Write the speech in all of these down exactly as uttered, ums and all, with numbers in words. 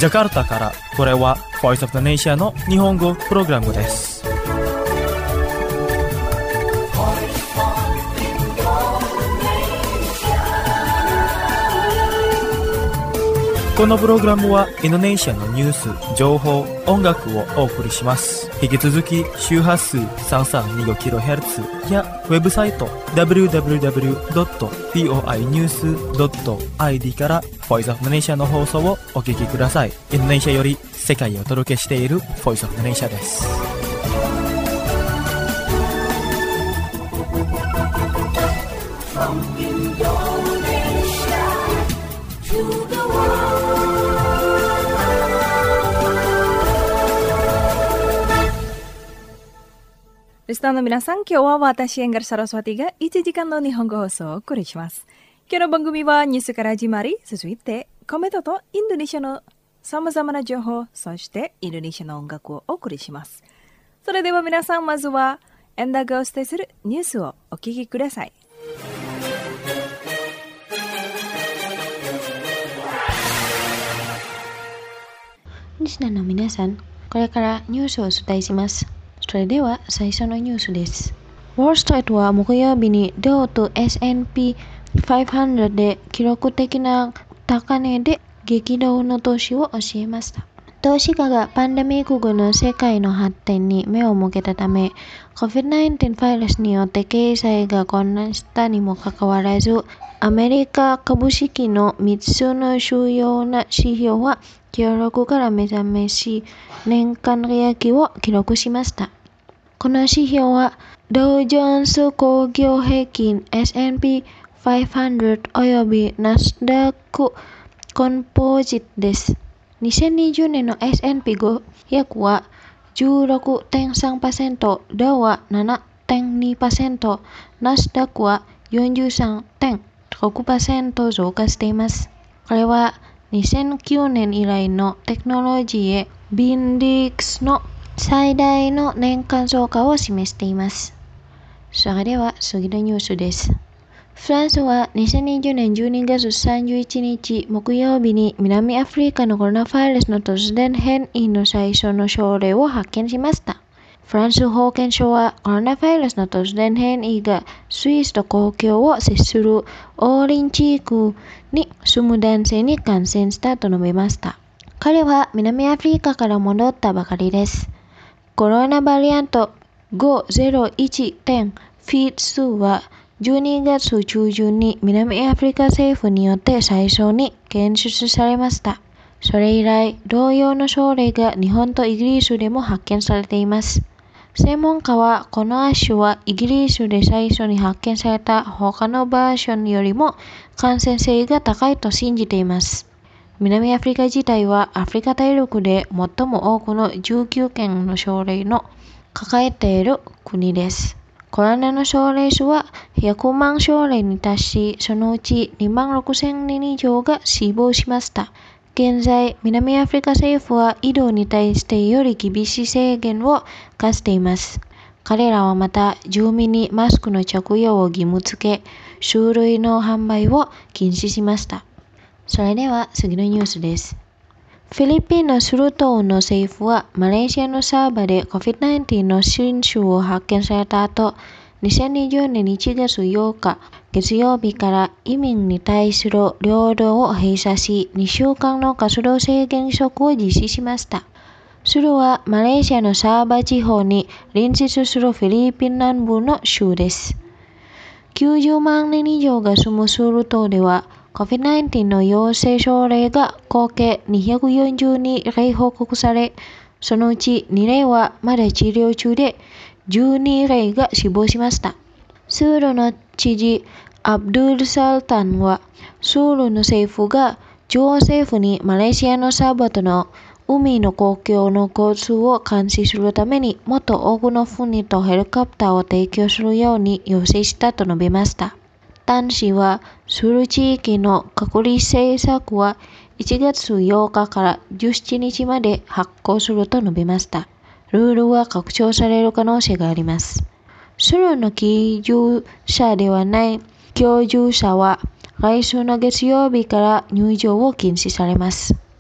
ジャカルタからこれは Voice of the Nation の日本語プログラムです。このプログラムはインドネシアのニュース、情報、音楽をお送りします。引き続き周波数 さんさんにごキロヘルツ やウェブサイト ダブリューダブリューダブリュードットボイニュースドットアイディー から Voice of the Nation の放送をお聞きください。インドネシアより世界をお届けしている Voice of the Nation です。 リスナーの皆さん、今日は私エンガルサラスワティがいちじかんの日本語放送をお送りします。今日の番組はニュースから始まり、続いてコメントとインドネシアのさまざまな情報、そしてインドネシアの音楽をお送りします。それでは皆さん、まずはエンダーがお伝えするニュースをお聞きください。 リスナーの皆さん、これからニュースをお伝えします。それでは最初のニュースです。ウォールストリートは木曜日にダウと エスエヌピーごひゃく で記録的な高値で激動の年を教えました。投資家がパンデミック後の世界の発展に目を向けたため、コビッドナインティーン ウイルスによって経済が混乱したにもかかわらず、アメリカ株式のみっつの主要な指標は強力から目覚めし、年間利益を記録しました。この指標は、ダウジョーンズ工業平均 エスエヌピーごひゃく およびナスダックコンポージットです。にせんにじゅうねんの エスエヌピーごひゃく は じゅうろくてんさんパーセント、ダウは ななてんにパーセント、ナスダックは よんじゅうさんてんろくパーセント 増加しています。これはにせんきゅうねん以来のテクノロジーへビンディックスの最大の年間増加を示しています。それでは次のニュースです。フランスはにせんにじゅうねんじゅうにがつさんじゅういちにち木曜日に南アフリカのコロナウイルスの突然変異の最初の症例を発見しました。フランス保健省はコロナウイルスの突然変異がスイスと国境を接するオーリン地区に住む男性に感染したと述べました。彼は南アフリカから戻ったばかりです。コロナバリアント ごひゃくいちてんフィーツーはじゅうにがつ中旬に南アフリカ政府によって最初に検出されました。それ以来、同様の症例が日本とイギリスでも発見されています。専門家はこの亜種はイギリスで最初に発見された他のバージョンよりも感染性が高いと信じています。南アフリカ自体はアフリカ大陸で最も多くのじゅうきゅうけんの症例の抱えている国です。コロナの症例数はひゃくまん症例に達し、そのうちにまんろくせんにん以上が死亡しました。現在、南アフリカ政府は移動に対してより厳しい制限を課しています。彼らはまた、住民にマスクの着用を義務付け、酒類の販売を禁止しました。それでは次のニュースです。フィリピンのスル島の政府はマレーシアのサーバで コビッドナインティーン の新種を発見された後、にせんにじゅうねんいちがつようか月曜日から移民に対する領土を閉鎖し、にしゅうかんの活動制限措置を実施しました。スルはマレーシアのサーバ地方に隣接するフィリピン南部の州です。きゅうじゅうまんにん以上が住むスル島では、コビッドナインティーン の陽性症例が合計にひゃくよんじゅうにれい報告され、そのうちにれいはまだ治療中で、じゅうにれいが死亡しました。スールの知事、アブドゥル・サルタンは、スールの政府が中央政府にマレーシアのサーバとの海の公共の交通を監視するためにもっと多くの船とヘリコプターを提供するように要請したと述べました。タン氏は、スール地域の隔離政策はいちがつようかからじゅうしちにちまで発行すると述べました。ルールは拡張される可能性があります。スルーの居住者ではない居住者は来週の月曜日から入場を禁止されます。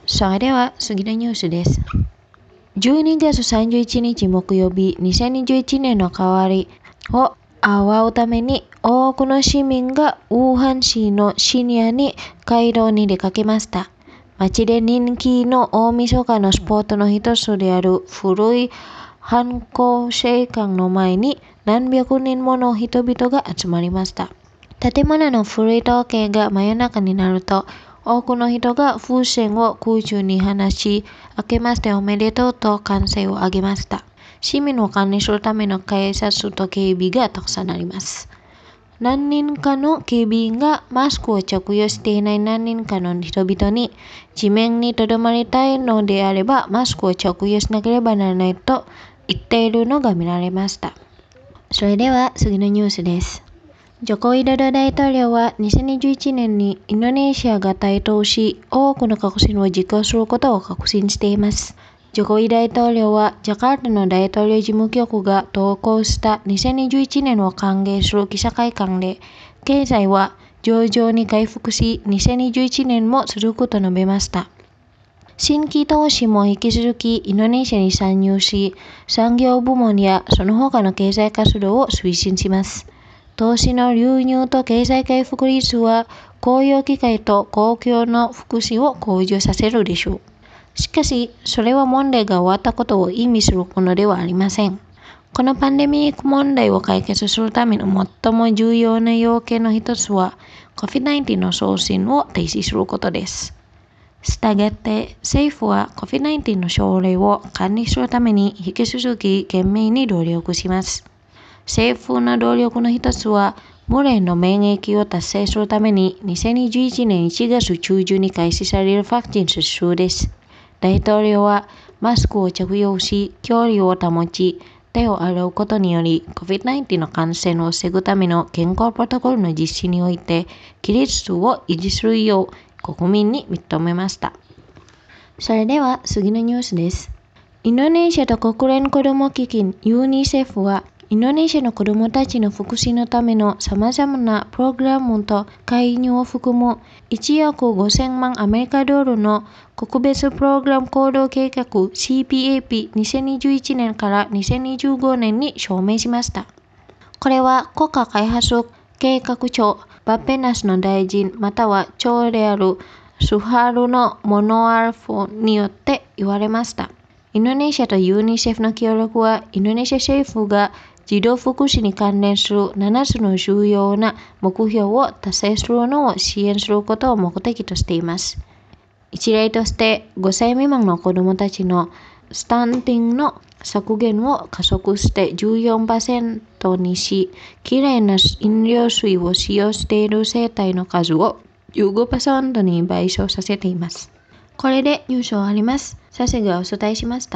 それでは次のニュースです。じゅうにがつさんじゅういちにち木曜日、にせんにじゅういちねんの変わりを祝うために多くの市民がウーハン市のシニアに街道に出かけました。街で人気の大晦日のスポットの一つである古い藩校正館の前に何百人もの人々が集まりました。建物の古い時計が真夜中になると、多くの人が風船を空中に放し、明けましておめでとうと歓声を上げました。市民を管理するための警察と警備がたくさんあります。何人かの警備員がマスクを着用していない何人かの人々に、地面に留まりたいのであればマスクを着用しなければならないと言っているのが見られました。それでは次のニュースです。ジョコ・ウィドド大統領はにせんにじゅういちねんにインドネシアが台頭し、多くの革新を実行することを確信しています。ジョコイ大統領はジャカルタの大統領事務局が投稿したにせんにじゅういちねんを歓迎する記者会見で、経済は徐々に回復し、にせんにじゅういちねんも続くと述べました。新規投資も引き続きインドネシアに参入し、産業部門やその他の経済活動を推進します。投資の流入と経済回復率は雇用機会と公共の福祉を向上させるでしょう。しかし、それは問題が終わったことを意味するものではありません。このパンデミック問題を解決するための最も重要な要件の一つは、コビッドナインティーン の送信を停止することです。したがって、政府は コビッドナインティーン の症例を管理するために引き続き懸命に努力します。政府の努力の一つは、群れの免疫を達成するためににせんにじゅういちねんいちがつ中旬に開始されるワクチン接種です。大統領はマスクを着用し、距離を保ち、手を洗うことにより コビッドナインティーン の感染を防ぐための健康プロトコルの実施において規律数を維持するよう国民に認めました。それでは次のニュースです。インドネシアと国連子ども基金ユニセフはインドネシアの子どもたちの福祉のためのさまざまなプログラムと介入を含むいちおくごせんまんアメリカドルの国別プログラム行動計画 シーピーエーピーにせんにじゅういちねんからにせんにじゅうごねんに証明しました。これは国家開発計画庁バッペナスの大臣または長であるスハルのモノアルフォによって言われました。インドネシアとユニセフの協力はインドネシア政府が児童福祉に関連するななつの重要な目標を達成するのを支援することを目的としています。一例としてごさい未満の子どもたちのスタンティングの削減を加速して じゅうよんパーセント にし、きれいな飲料水を使用している世帯の数を じゅうごパーセント に倍増させています。これでニュースを終わります。佐世がお伝えしました。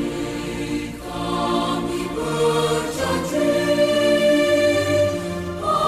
Kami berjanji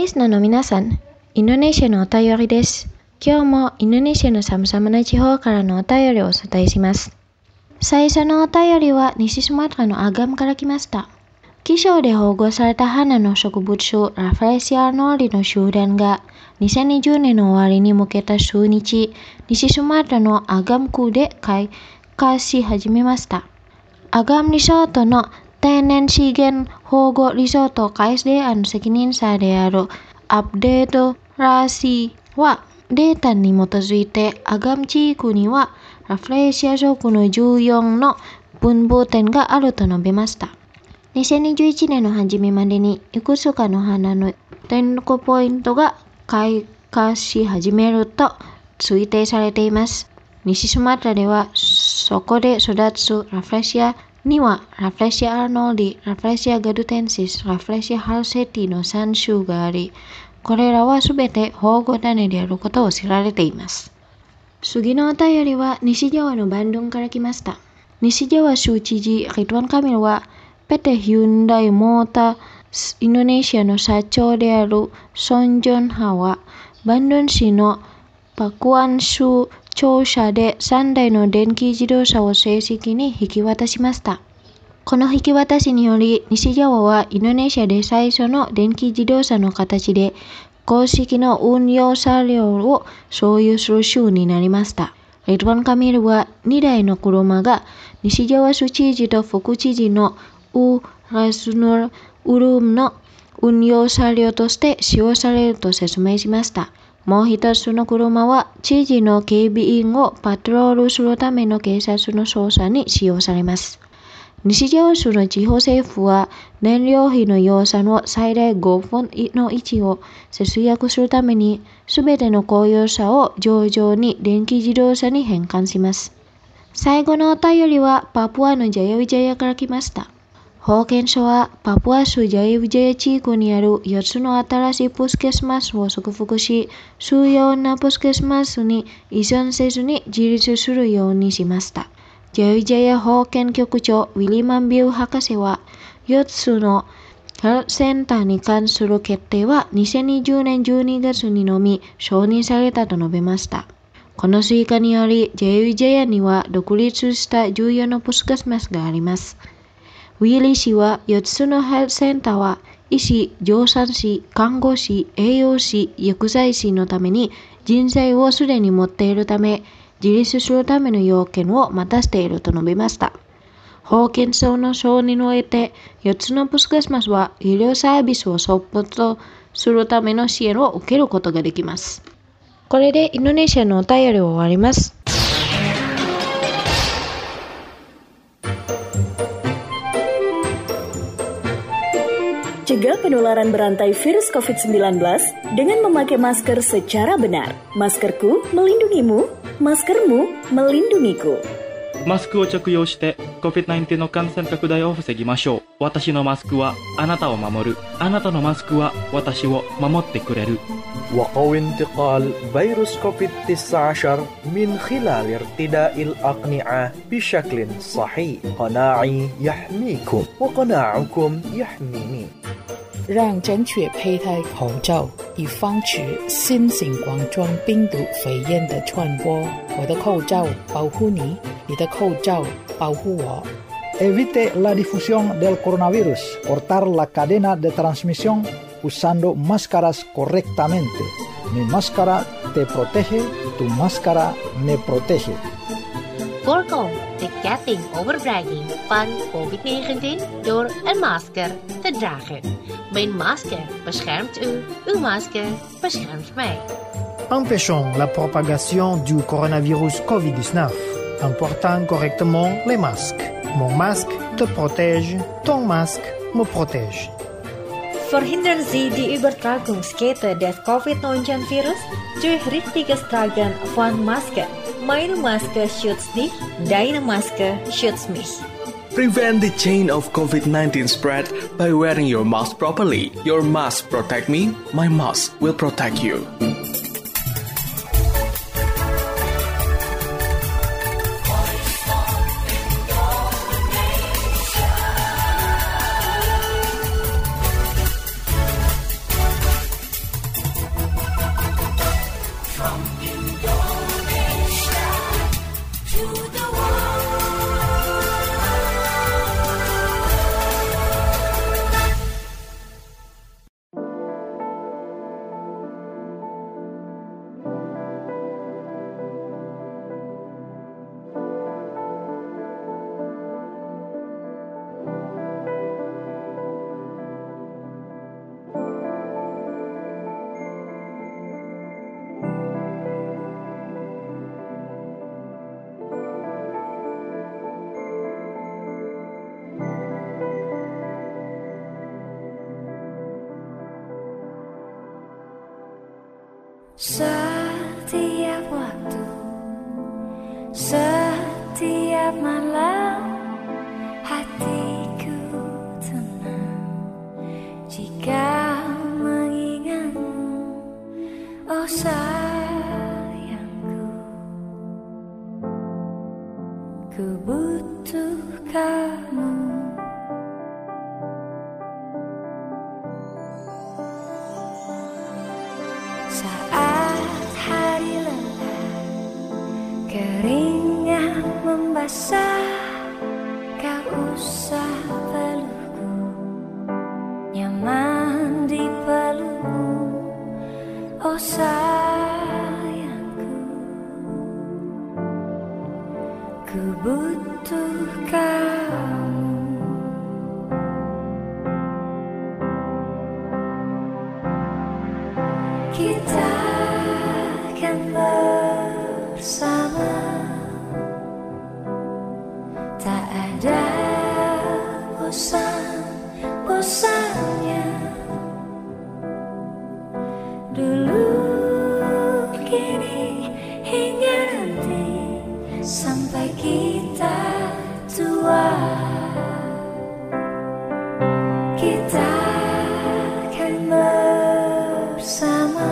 リスナーの皆さん、インドネシアのお便りです。今日もインドネシアの様々な地方からのお便りをお伝えします。最初のお便りは西スマトラのアガムから来ました。気象で保護された花の植物種ラフレシア・アーノルディの集団がにせんにじゅうねんの終わりに向けた数日、西スマトラのアガム区で開花し始めました。アガムリゾートの天然資源保護リゾート ケーエスディーアール の責任者であるアップデートラーシーはデータに基づいてアガム地区にはラフレシア属のじゅうよんの分布点があると述べました。にせんにじゅういちねんの初めまでにいくつかの花の天候ポイントが開花し始めると推定されています。西スマトラではそこで育つラフレシアにはラフレシア・アーノルディ、ラフレシア・ガドテンシス、ラフレシア・ハルセティのさん種があり、これらはすべて保護種であることを知られています。次のお便りは西ジャワのバンドンから来ました。西ジャワ州知事リトワン・カミルはペテヒュンダイモーターインドネシアの社長であるソン・ジョンハはバンドン市のパクワン州庁舎でさんだいの電気自動車を正式に引き渡しました。この引き渡しにより西ジャワはインドネシアで最初の電気自動車の形で公式の運用車両を所有する州になりました。リトワン・カミルはにだいの車が西ジャワ州知事と副知事のウ・ラスヌル・ウルムの運用車両として使用されると説明しました。もう一つの車は知事の警備員をパトロールするための警察の捜査に使用されます。西ジャワ州の地方政府は燃料費の予算を最大ごぶんのいちを節約するためにすべての公用車を徐々に電気自動車に変換します。最後のお便りはパプアのジャヤウィジャヤから来ました。保健所はパプア州ジャヤウィジャヤ地区にあるよっつの新しいプスケスマスを祝福し、主要なプスケスマスに依存せずに自立するようにしました。ジャヤウィジャヤ保健局長ウィリマンビュー博士はよっつのヘルスセンターに関する決定はにせんにじゅうねんじゅうにがつにのみ承認されたと述べました。この追加によりジャヤウィジャヤには独立した重要なプスケスマスがあります。ウィリー氏はよっつのヘルスセンターは医師、助産師、看護師、栄養士、薬剤師のために人材をすでに持っているため、自立するための要件を満たしていると述べました。保健所の承認を得て、よっつのプスケスマスは医療サービスをサポートするための支援を受けることができます。これでインドネシアのお便りを終わります。 Cegah penularan berantai virus covid sembilan belas dengan memakai masker secara benar. Maskerku melindungimu, maskermu melindungiku. マスクを着用して コビッドナインティーン の感染拡大を防ぎましょう。私のマスクはあなたを守る。あなたのマスクは私を守ってくれる。 وقو انتقال فيروس كوفيد تسعة عشر من خلال ارتداء الأقنعة بشكل صحيح. قناعي يحميكم وقناعكم يحميني. 让正确佩戴口罩，以防止新型冠状病毒肺炎的传播。我的口罩保护你，你的口罩保护我。 Evite la difusión del coronavirus. Cortar la cadena de transmisión usando máscaras correctamente. Mi máscara te protege, tu máscara me protege. Voorkom de ketting overbrenging van covid negentien door een masker te dragen. Mijn masker beschermt u, uw masker beschermt mij. Empêchons la propagation du coronavirus covid dix-neuf en portant correctement les masques. Mon masque te protège, ton masque me protège. Verhindern Sie die Übertragungskette des covid neunzehn Virus durch richtiges Tragen von Maske. Meine Maske schützt dich, deine Maske schützt mich. Prevent the chain of covid nineteen spread by wearing your mask properly. Your mask protect me, my mask will protect you. Setiap waktu, setiap malam, hatiku tenang jika mengingatmu, oh sayangku. Ku butuh kamu. Saat hari lelah, keringat membasah, kau usah pelukku, nyaman di pelukmu, oh sayangku. Ku butuh kamu. Kita akan bersama, tak ada bosan-bosannya. Dulu, kini, hingga nanti, sampai kita tua. Kita akan bersama,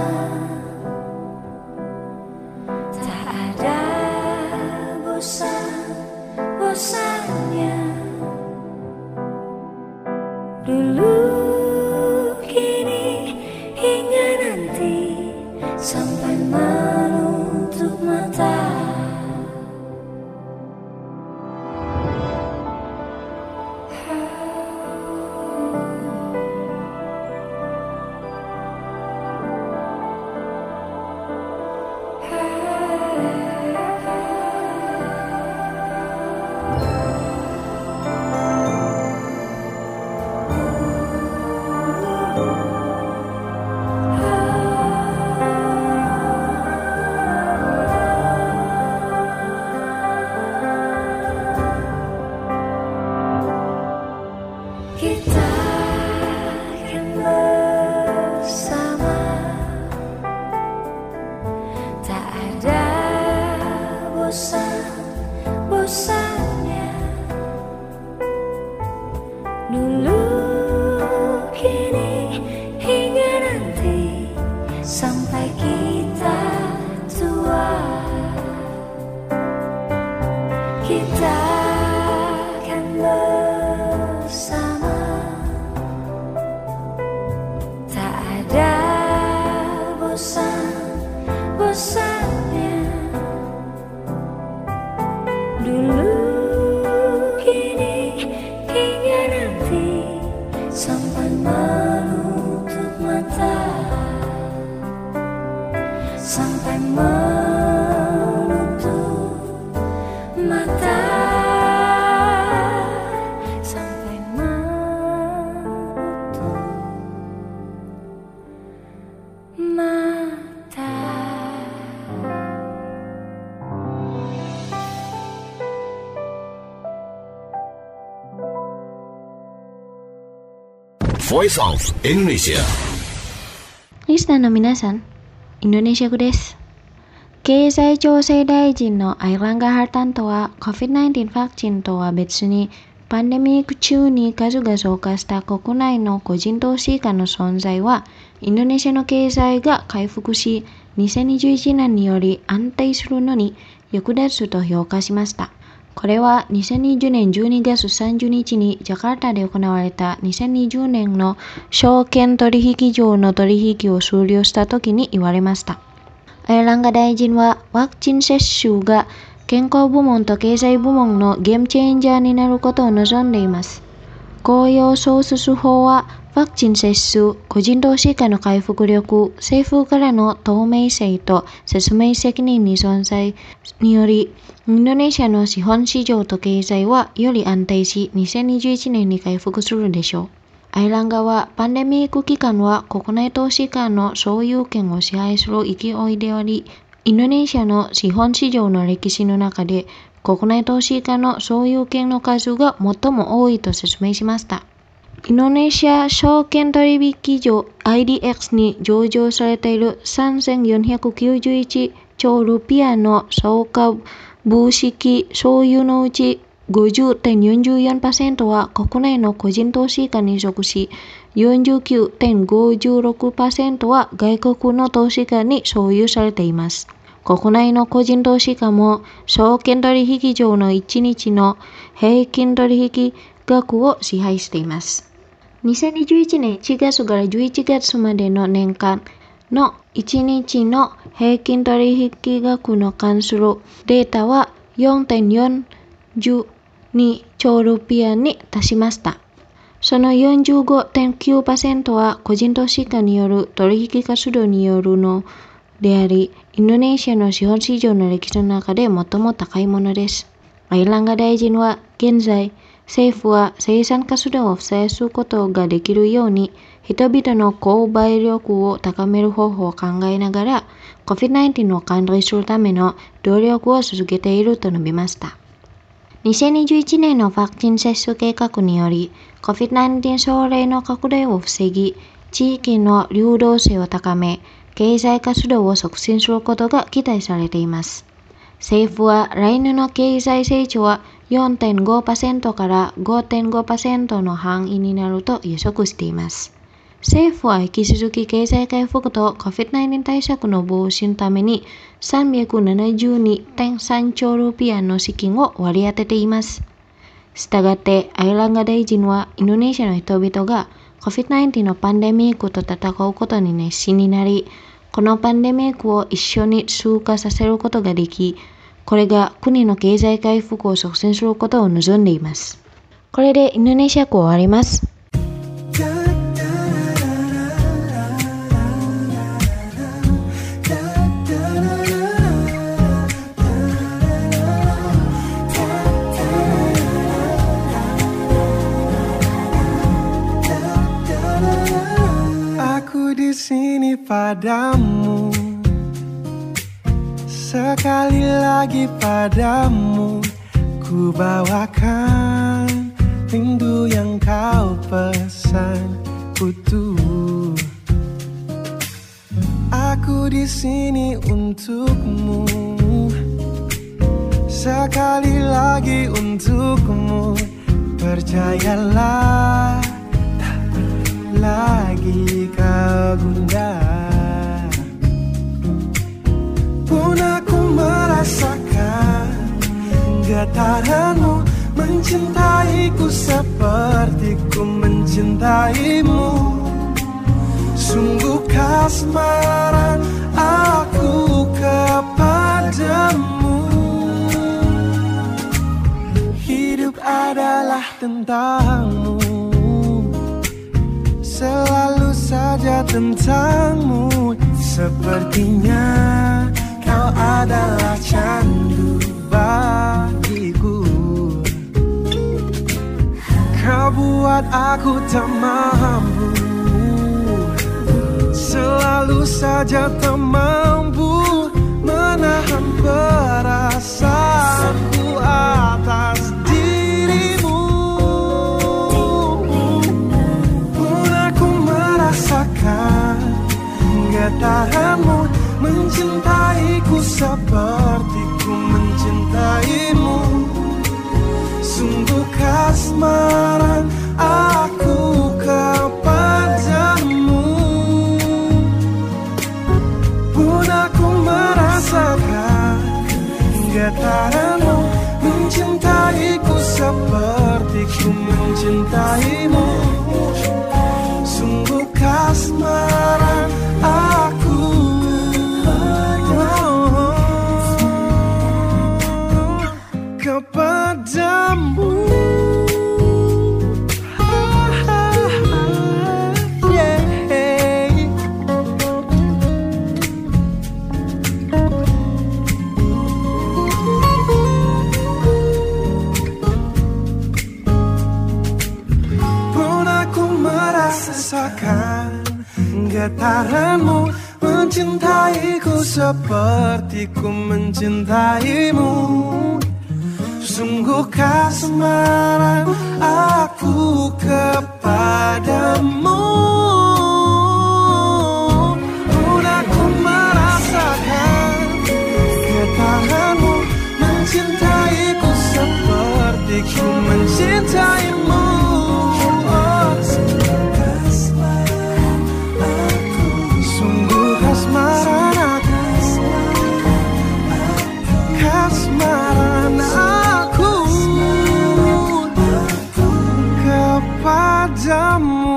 tak ada bosan-bosannya. Dulu, kini, hingga nanti, sampai menutup mata. Kita akan bersama, tak ada bosan-bosannya. Dulu, kini, hingga nanti, sampai kita tua. Kita akan bersama, tak ada bosan-bosannya. Dulu, kini, hingga nanti, sampai menutup mata. Sampai menutup mata. Sampai menutup mata. Voice of Indonesia. リスナーの皆さん、インドネシア語です。経済調整大臣のアイランガ・ハルタントは コビッドナインティーン ワクチンとは別にパンデミック中に数が増加した国内の個人投資家の存在はインドネシアの経済が回復しにせんにじゅういちねんにより安定するのに役立つと評価しました。これはにせんにじゅうねんじゅうにがつさんじゅうにちにジャカルタで行われたにせんにじゅうねんの証券取引所の取引を終了した時に言われました。アイランガ大臣はワクチン接種が健康部門と経済部門のゲームチェンジャーになることを望んでいます。公用ソース数法はワクチン接種、個人投資家の回復力、政府からの透明性と説明責任に存在により、インドネシアの資本市場と経済はより安定し、にせんにじゅういちねんに回復するでしょう。アイランガはパンデミック期間は国内投資家の所有権を支配する勢いであり、インドネシアの資本市場の歴史の中で国内投資家の所有権の数が最も多いと説明しました。 Indonesia 証券取引所 アイディーエックス に上場されているさんぜんよんひゃくきゅうじゅういちちょうルピアの総株式所有のうち ごじゅうてんよんじゅうよんパーセント は国内の個人投資家に属し、よんじゅうきゅうてんごじゅうろくパーセント は外国の投資家に所有されています。国内の個人投資家も証券取引所のいちにちの平均取引額を支配しています。にせんにじゅういちねんいちがつからじゅういちがつまでの年間のいちにちの平均取引額の関するデータは よんてんよんじゅうにちょうルピアに達しました。その よんじゅうごてんきゅうパーセント は個人投資家による取引活動によるのであり、インドネシアの資本市場の歴史の中で最も高いものです。アイランガ大臣は現在、政府は生産活動を増やすことができるように、人々の購買力を高める方法を考えながら、コビッドじゅうきゅう を管理するための努力を続けていると述べました。にせんにじゅういちねんのワクチン接種計画により、コビッドじゅうきゅう 症例の拡大を防ぎ、地域の流動性を高め、経済活動を促進することが期待されています。政府は来年の経済成長は よんてんごパーセント から ごてんごパーセント の範囲になると予測しています。政府は引き続き経済回復と コビッドじゅうきゅう 対策の防止のために さんびゃくななじゅうにてんさんちょうルピアの資金を割り当てています。したがって、アイランガ大臣はインドネシアの人々が コビッドじゅうきゅう のパンデミックと戦うことに熱心になり、このパンデミックを一緒に通過させることができ、これが国の経済回復を促進することを望んでいます。これでインドネシア語終わります。 Aku di sini padamu, sekali lagi padamu, ku bawakan rindu yang kau pesan utuh. Aku di sini untukmu, sekali lagi untukmu, percayalah tak lagi kau gundah. Pun aku merasakan getaranmu, mencintaiku seperti ku mencintaimu. Sungguh kasmaran aku kepadamu. Hidup adalah tentangmu, selalu saja tentangmu. Sepertinya kau adalah candu bagiku. Kau buat aku tak mampu, selalu saja tak mampu menahan perasaanku atas dirimu. Pun aku merasakan getaranmu, mencintaiku seperti ku mencintaimu. Sungguh kasmaran aku kepadamu. Pun aku merasakan getaranmu, mencintaiku seperti ku mencintaimu. Sungguh kasmaran aku kepadamu. Pun aku merasakan getaranmu, mencintaiku seperti ku mencintaimu. Sungguh kasmaran aku kepadamu. Udah ku merasakan getaranmu, mencintaiku seperti ku mencintaimu. Oh, sungguh kasmaran aku, sungguh kasmaran aku, kasmaran aku kepadamu.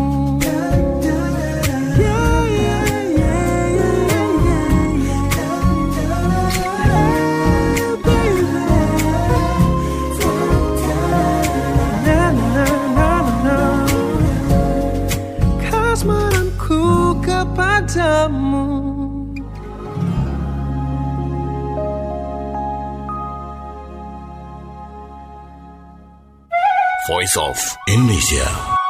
Kasmaranku kepadamu. Voice of Indonesia.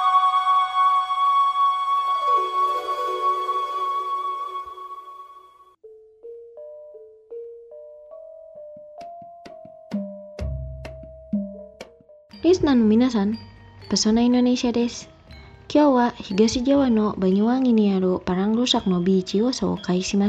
Listenerの皆さん、Pesona Indonesia です。今日は東ジャワのバニュワンギにあるパランルサクのビーチを紹介します。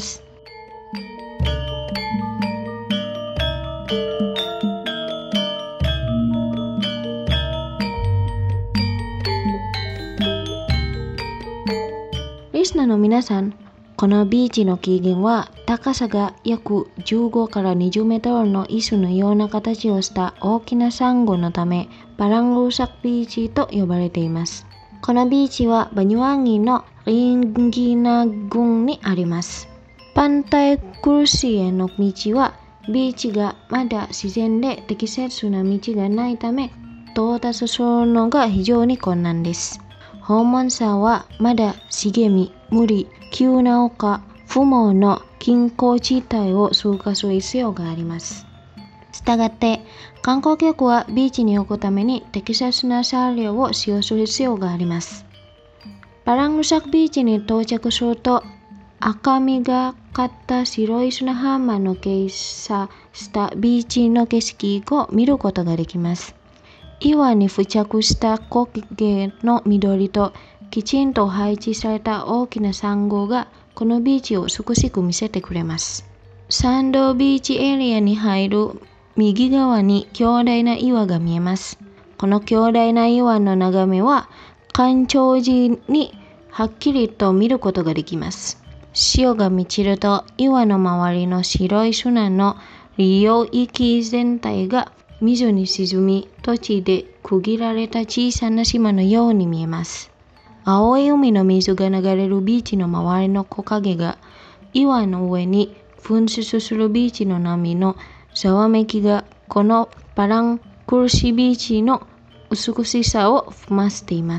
リスナーの皆さん、このビーチの起源は高さが約じゅうごからにじゅうメートルの椅子のような形をした大きなサンゴのためパランルサクビーチと呼ばれています。このビーチはバニュワンギのリンギナ郡にあります。パンタイクルシへの道はビーチがまだ自然で適切な道がないため到達するのが非常に困難です。訪問者はまだ茂み、森、急な丘、不毛の近郊地帯を通過する必要があります。したがって観光客はビーチに置くために適切な車両を使用する必要があります。パランルサクビーチに到着すると赤みがかった白い砂浜の傾斜したビーチの景色を見ることができます。岩に付着した木々の緑ときちんと配置された大きなサンゴがこのビーチを美しく見せてくれます。サンドビーチエリアに入る右側に強大な岩が見えます。この強大な岩の眺めは干潮時にはっきりと見ることができます。潮が満ちると岩の周りの白い砂の領域全体が水に沈み、土地で区切られた小さな島のように見えます。青い海の水が流れるビーチの周りの木陰が岩の上に噴出するビーチの波のざわめきがこのパランクルシビーチの美しさを増しています。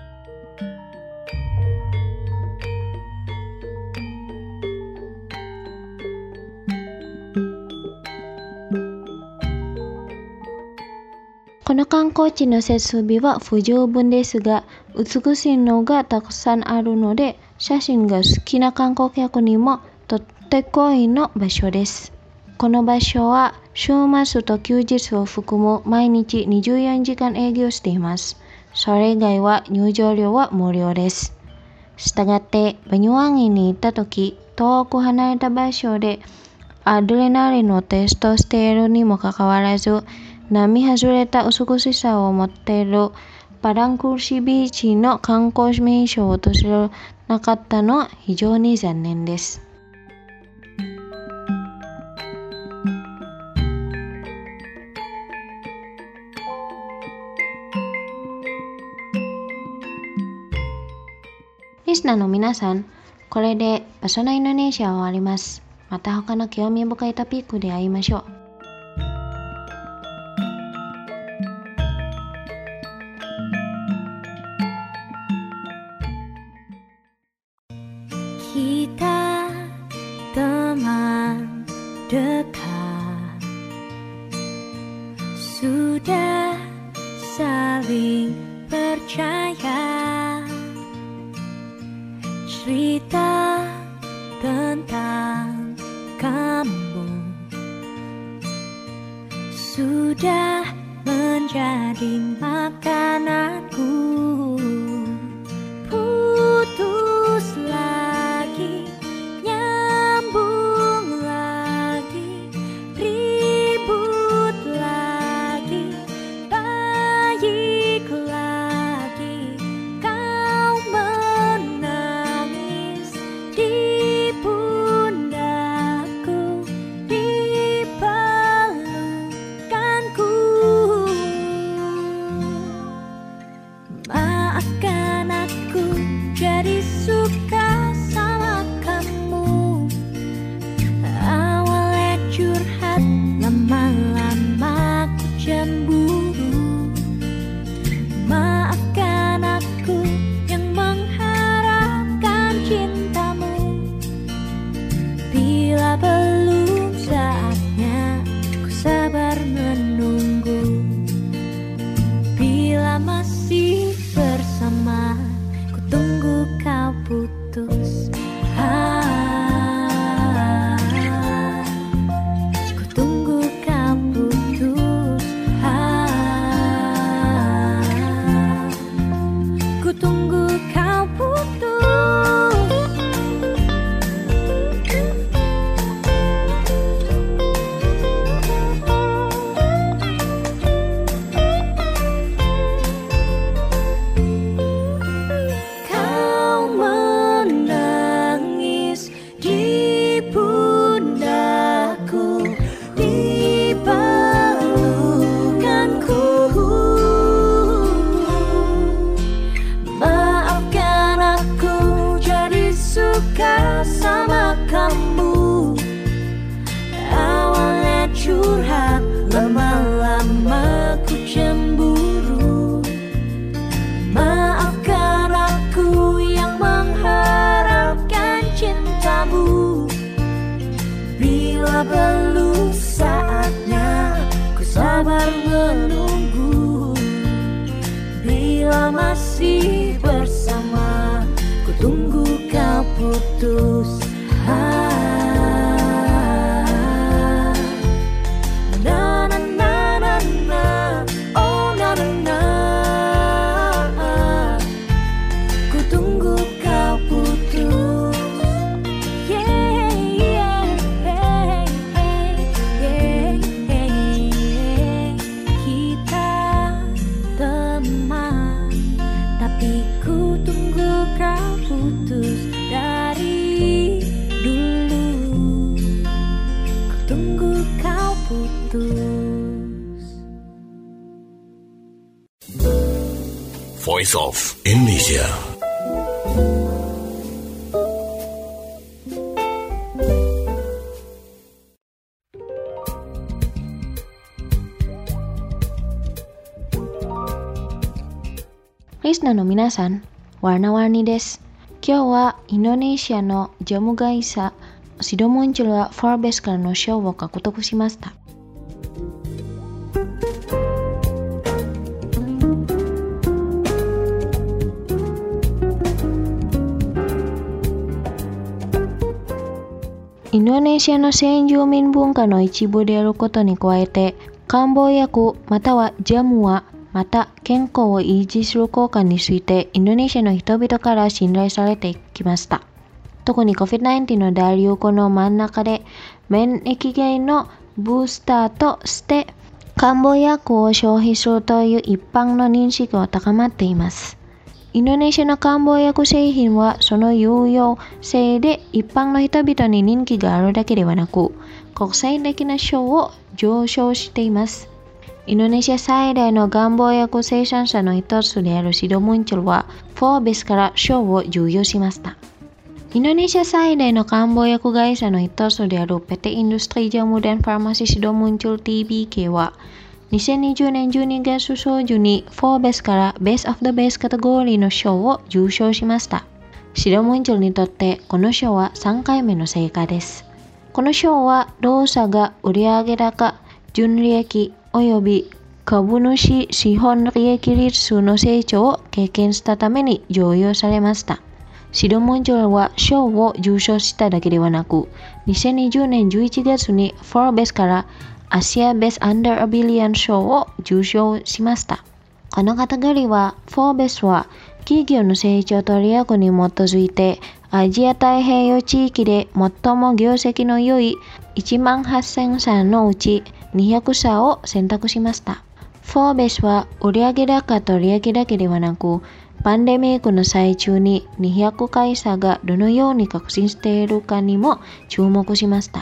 この観光地の設備は不十分ですが、美しいのがたくさんあるので、写真が好きな観光客にもとってこいの場所です。この場所は週末と休日を含む毎日にじゅうよじかん営業しています。それ以外は入場料は無料です。したがって、バニュワンギに行ったとき、遠く離れた場所でアドレナリンをテストしているにもかかわらず、並外れた美しさを持っているパランクルシビーチの観光名所を訪れなかったのは非常に残念です。リスナーの皆さん、これでパソナインドネシアは終わります。また他の興味深いトピックで会いましょう。 Kita teman dekat, sudah saling percaya, cerita tentang kamu sudah bersama kamu. Awalnya curhat, lama-lama ku cemburu. Maafkan aku yang mengharapkan cintamu. Bila belum saatnya, ku sabar menunggu. Bila masih bersama, ku tunggu kau putus. ah. Na na na na na, oh na na na. Ku tunggu kau putus. Yeah, yeah, yeah, yeah, yeah. Kita teman, tapi ku tunggu kau putus dari dulu. Ku tunggu kau putus. Voice of Indonesia. Listenerの皆さん、warna-warni desu. 今日はインドネシアのジャム会社シドモンチョルはフォーベスからの賞を獲得しました。インドネシアの先住民文化の一部であることに加えて、漢方薬またはジャムはまた健康を維持する効果についてインドネシアの人々から信頼されてきました。特に コビッドナインティーン の大流行の真ん中で免疫系のブースターとして漢方薬を消費するという一般の認識が高まっています。インドネシアの漢方薬製品はその有用性で一般の人々に人気があるだけではなく、国際的な賞を受賞しています。インドネシア最大の漢方薬生産者の一つであるシドムンチョルはフォーベスから賞を授与しました。インドネシア最大の漢方薬会社の一つであるペテインドストリージャムデンファーマシーシドムンチョル ティービーケー はにせんにじゅうねんじゅうにがつ早々にフォーベスからベースオフ・ザ・ベースカテゴリーの賞を受賞しました。シドムンチョルにとってこの賞はさんかいめの成果です。この賞は同社が売上高、純利益および株主資本利益率数の成長を経験したために授与されました。シドムンチョルは賞を受賞しただけではなく、にせんにじゅうねんじゅういちがつにフォーベスからアジアベストアンダーアビリオン賞を受賞しました。このカテゴリーはフォーベスは企業の成長戦略に基づいてアジア太平洋地域で最も業績の良いいちまんはっせんさんのうちにひゃくさを選択しました。フォーベスは売上高と利益だけではなく、パンデミックの最中ににひゃく会社がどのように革新しているかにも注目しました。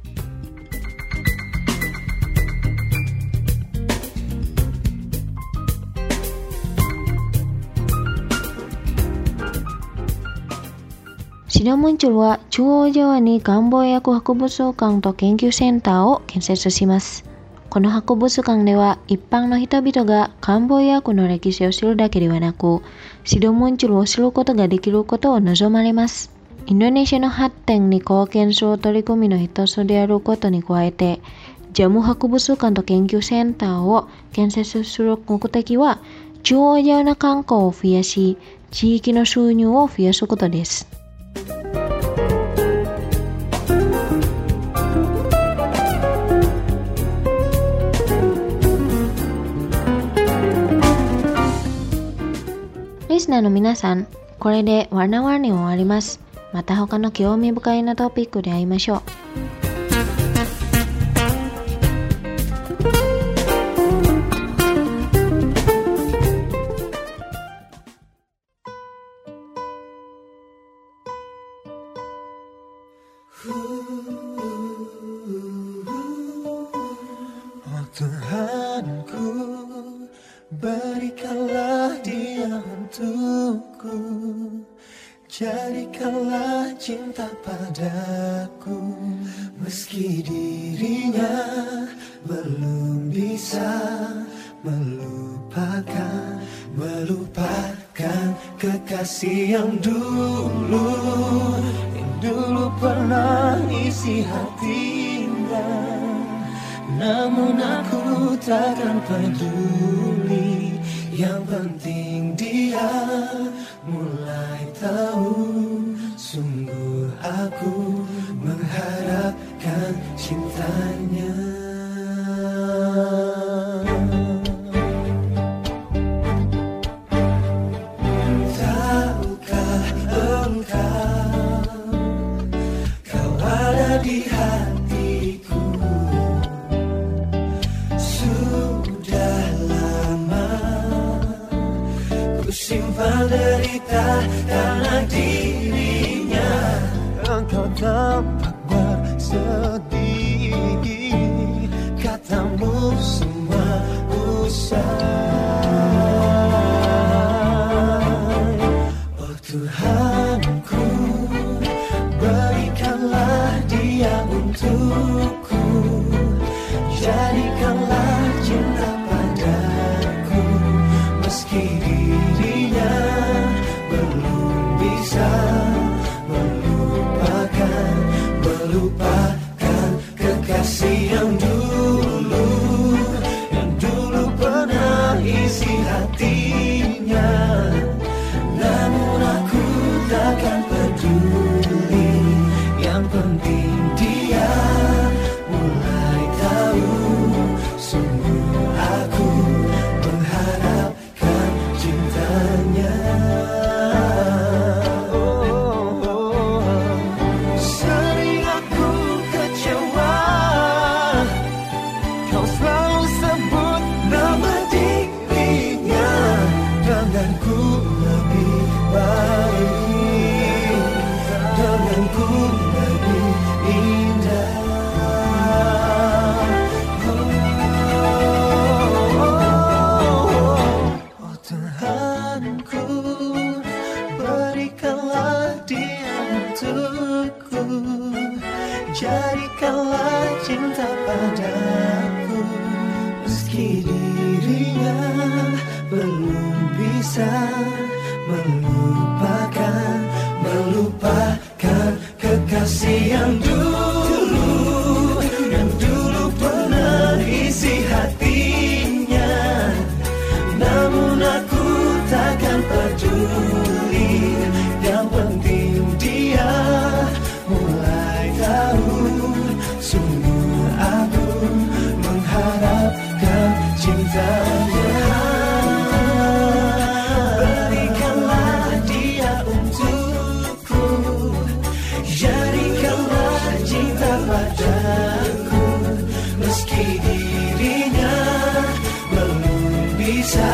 シドムンチョルは中央上に漢方薬博物館と研究センターを建設します。この博物館では一般の人々が漢方薬の歴史を知るだけではなく、シドムンチョルを知ることができることを望まれます。インドネシアの発展に貢献する取り組みの一つであることに加えて、ジャム博物館と研究センターを建設する目的は、中央上の観光を増やし、地域の収入を増やすことです。リスナーの皆さん、これでワーナワーに終わります。また他の興味深いなトピックで会いましょう。 Oh Tuhanku, berikanlah dia untukku Jadikanlah cinta padaku, meski dirinya belum bisa melupakan, melupakan kekasih yang dulu, yang dulu pernah isi hatinya. Namun aku takkan peduli, yang penting dia mulai tahu. Sungguh aku mengharapkan cintanya. Tahukah engkau, kau ada di hatiku. Sudah lama ku simpan derita karena dirinya. Engkau tampak bersedih, katamu semua usai. Oh Tuhanku, berikanlah dia untukku, jadikanlah cinta padaku, meski dirinya belum bisa melupakan, melupakan kekasih yang dulu, yang dulu pernah isi hatinya. Namun aku takkan peduli, yang penting dia mulai tahu. Sungguh aku mengharapkan cintanya. Sering aku kecewa, kau selalu sebut nama dirinya. Denganku lebih baik, denganku lebih indah. Oh Tuhanku, berikanlah dia untukku, jadikanlah cinta padaku, meski dirinya belum bisa melupakan, melupakan kekasih yang dulu, yang dulu pernah isi hatinya. Namun aku takkan peduli, yang penting dia mulai tahu. Sungguh aku mengharapkan cintanya. Berikanlah dia untukku, jadikanlah cinta padaku, meski dirinya belum bisa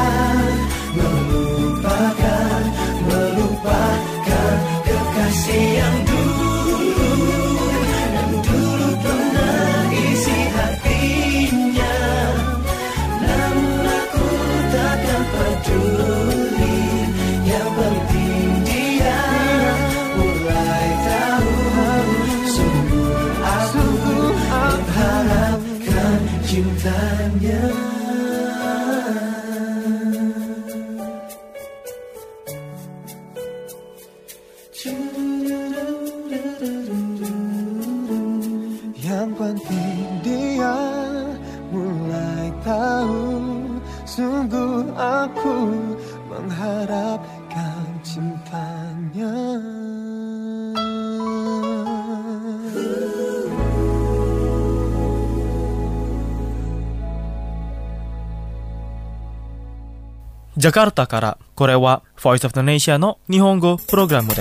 melupakan, melupakan kekasih yang dulu, yang dulu pernah isi hatinya. Namun aku takkan peduli, yang penting dia mulai tahu. Sungguh aku mengharapkan cintanya. Yang penting dia mulai tahu. Sungguh aku mengharapkan cintanya. Jakarta から、これは Voice of Indonesia の日本語プログラムです。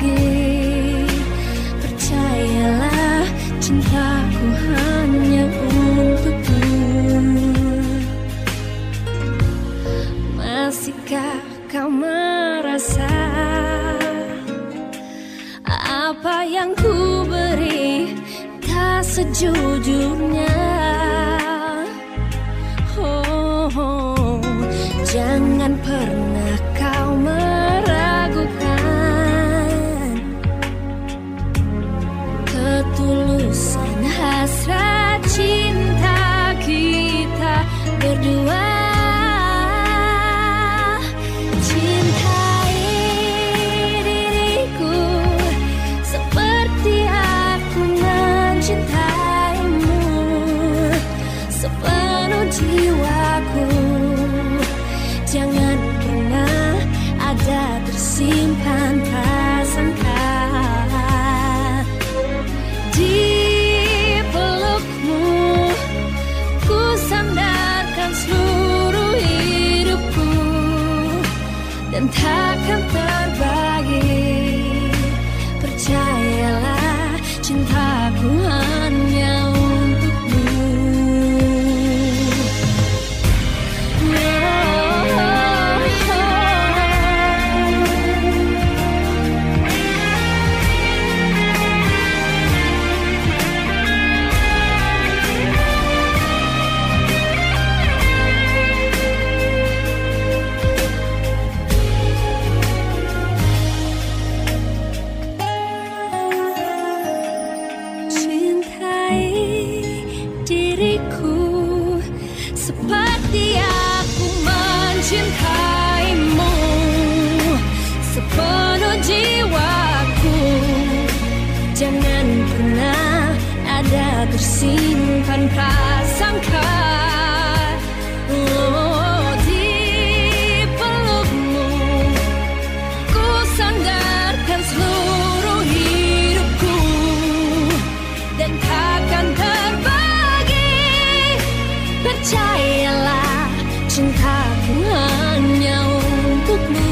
terbagi. Percayalah, cintaku hanya untukmu. Masihkah kau merasa apa yang ku beri tak sejujurnya? Oh, oh, jangan pernah kau meragukan ketulusan hasrat cinta kita berdua. Jiwaku, jangan pernah ada tersimpan prasangka. Di pelukmu ku sandarkan seluruh hidupku dan takkan terbagi. Percayalah, cintaku hanya seperti aku mencintaimu sepenuh jiwaku. Jangan pernah ada tersimpan prasangka. Oh, di pelukmu ku sandarkan seluruh hidupku dan takkan terbagi. Percayalah, cintaku hanya untukmu.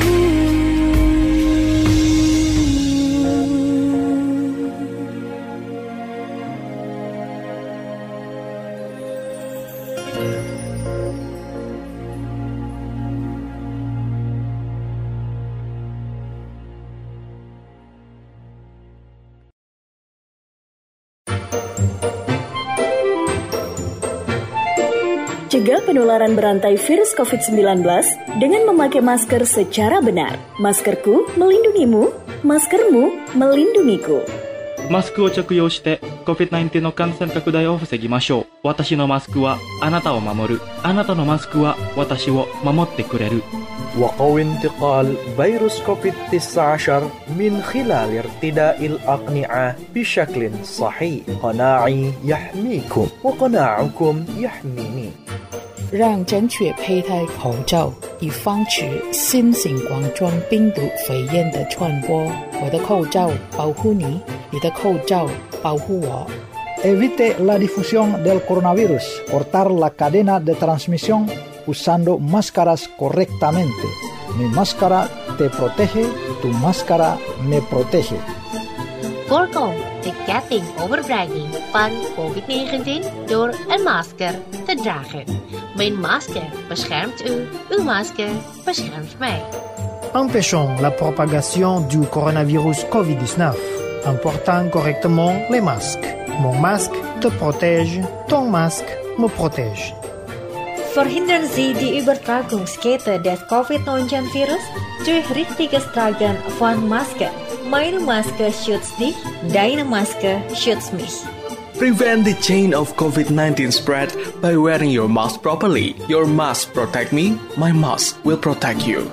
Cegah penularan berantai virus covid sembilan belas dengan memakai masker secara benar. Maskerku melindungimu, maskermu melindungiku. マスクを着用して コビッドナインティーン の感染拡大を防ぎましょう。私のマスクはあなたを守る。あなたのマスクは私を守ってくれる。 وقو انتقال فيروس كوفيد تسعة عشر من خلال ارتداء الأقنعة بشكل صحيح. قناعي يحميكم وقناعكم يحميني. 让正确佩戴口罩，以防止新型冠状病毒肺炎的传播。我的口罩保护你，你的口罩保护我。 Evite la difusión del coronavirus. Cortar la cadena de transmisión usando máscaras correctamente. Mi máscara te protege, tu máscara me protege. Voorkom de ketting overbrenging van covid negentien door een masker te dragen. Mijn masker beschermt u, uw masker beschermt mij. Empêchons la propagation du coronavirus covid dix-neuf en portant correctement les masques. Mon masque te protège, ton masque me protège. Verhindern Sie die Übertragungskette des covid neunzehn Virus durch richtiges Tragen von Maske. Meine Maske schützt dich, deine Maske schützt mich. Prevent the chain of covid nineteen spread by wearing your mask properly. Your mask protect me, my mask will protect you.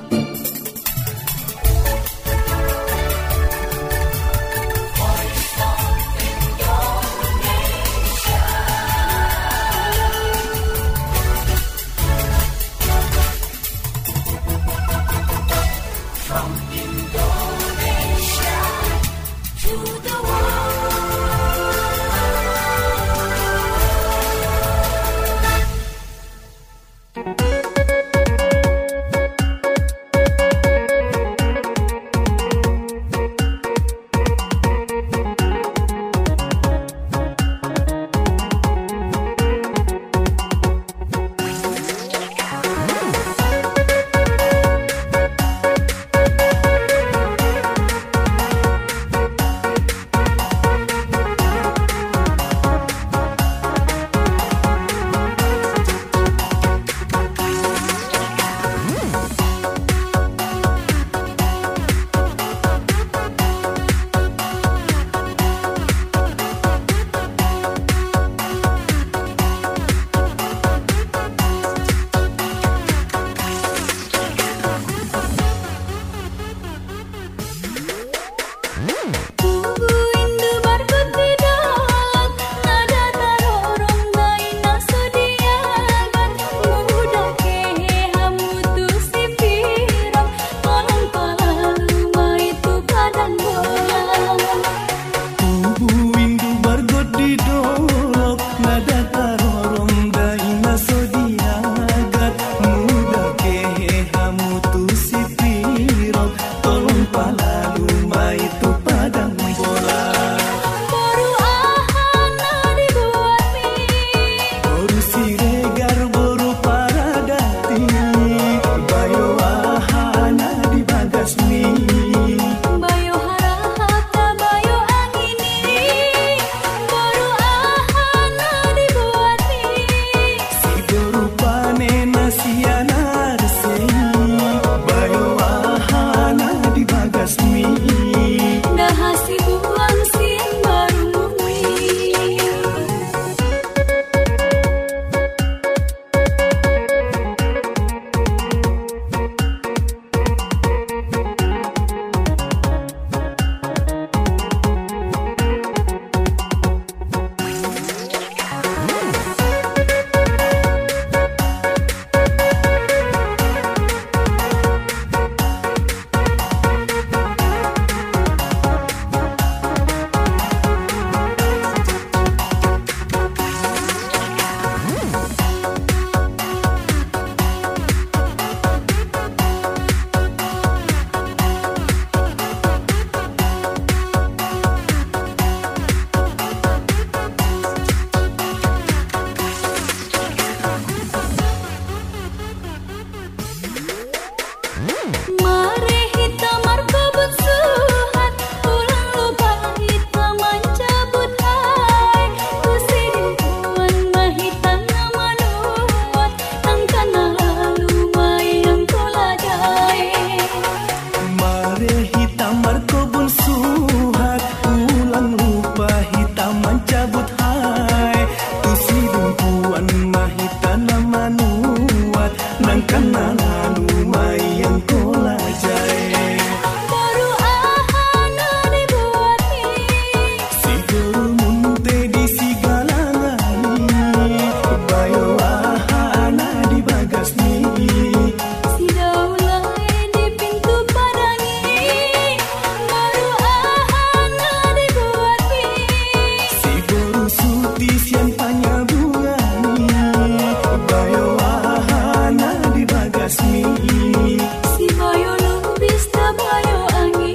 muat nang kenangan umai yang kola jai. Baru ahana dibuat mie, Si guru munte di sigalangani, bayo ahana di bagas ni. si daulay di pintu padangi. Baru ahana dibuat mie, Si guru suti sian panyabungani, bayo ahana di bagas ni. si bayo lumbis na bayo angin.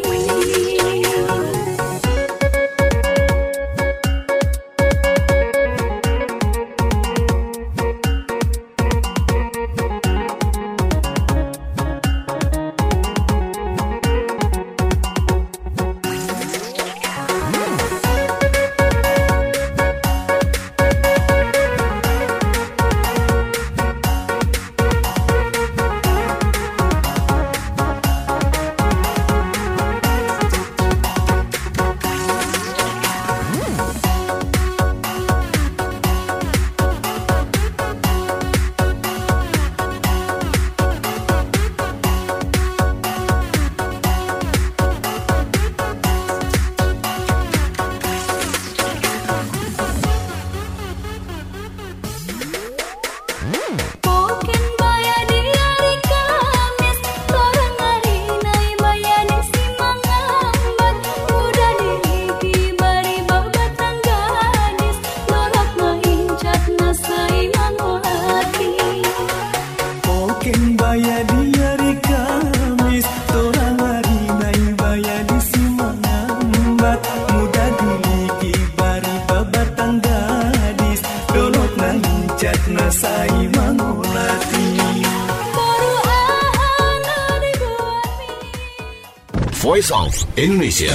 Mungkin baya di hari Kamis, orang hari nai baya di simangambat. Muda diligi bari babatang gadis, lorok maincat nasai manguhati. Oken baya di hari Kamis, torang hari nai baya di simangambat. Muda diligi bari babatang gadis, dolok nancat nasai mangolati. Baru ahana dibuat mie. Voice of Indonesia.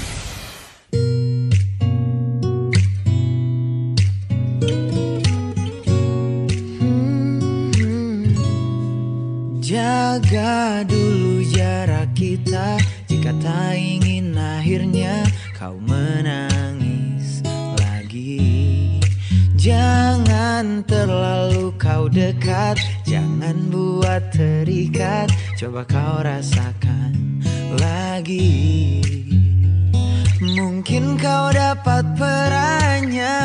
Jaga dulu jarak kita, jika tak ingin akhirnya kau menangis lagi. Jangan terlalu kau dekat, jangan buat terikat, coba kau rasakan lagi. Mungkin kau dapat perannya,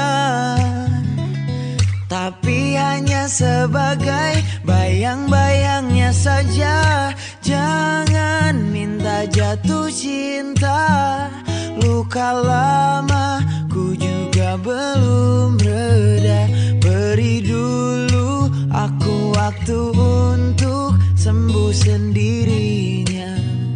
tapi hanya sebagai bayang-bayangnya saja. Jangan minta jatuh cinta, luka lama ku juga belum reda. Beri dulu aku waktu untuk sembuh sendirinya.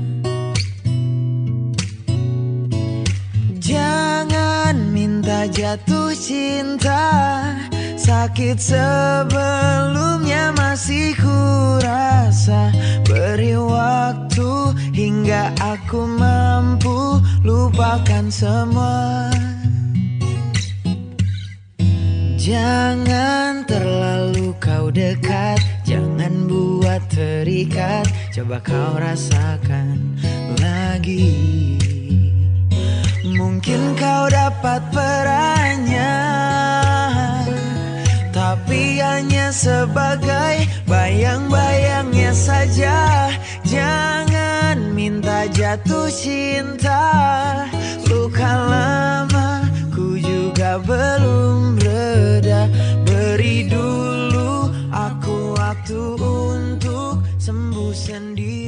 Jangan minta jatuh cinta, sakit sebelumnya masih ku rasa. Beri waktu hingga aku mampu lupakan semua. Jangan terlalu kau dekat, jangan buat terikat, coba kau rasakan lagi. Mungkin kau dapat perannya, tapi hanya sebagai bayang-bayangnya saja. Jangan minta jatuh cinta, luka lama ku juga belum reda. Beri dulu aku waktu untuk sembuh sendiri.